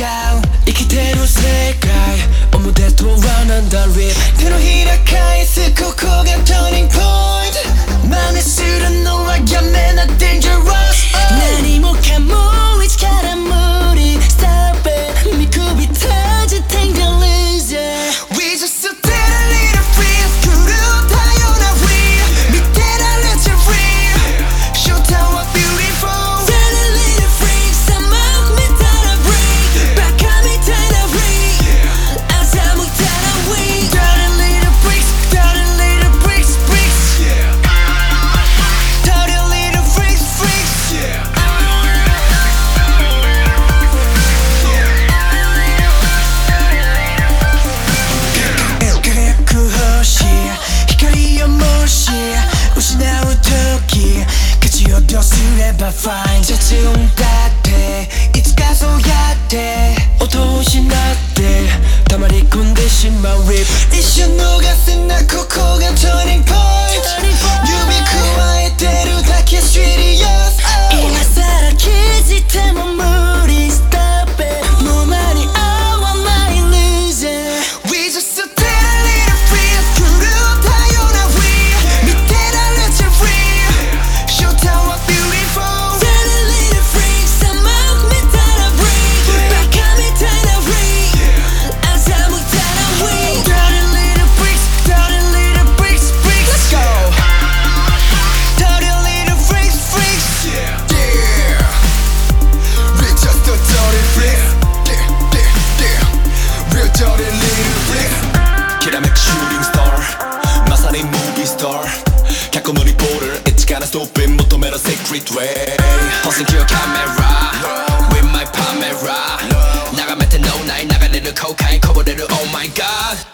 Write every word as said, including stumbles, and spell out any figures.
う生きてる世界表とはなんだ Rip 手のひら返すここが Turning Point 真似するのはやめな Dangerous、oh、何もかも一から無理 Stop it 見くびった時点が Loser We just so dead a little free 狂ったような Real 見てられちゃ Real Showtimeは beautiful Dead a little free さまく見たら Break バカみたいな Real 朝向いたら Weak Dead a little bricks Dead a little bricks bricks Dead a little freaks freaks輝く星光をもし失う時勝ちようとすれば Fine 雑音だっていつかそうやって音を失って溜まり込んでしまう Rip 一瞬逃せなここが Turning Point 指くわえてるだけ Serious、oh、今さら気づいても無理 Stop it もう間に合わない Loser We just so dead a little free 狂ったような Real 見てられちゃ Real Showtimeは beautiful Dead a little freak さまく見たら Break バカみたいな Real 朝向いたら Weak Dead a little bricks Dead a little bricks bricks Let's go Dead a little freaks freaks Yeah We're just a dirty freaks Yeah yeah yeah We're dirty little freaksきらめくシューティングスターまさにムービースター脚のリポーターエッジからストップ求める Secret Way Posing your camera With my camera眺めて脳内流れる後悔こぼれる Oh my god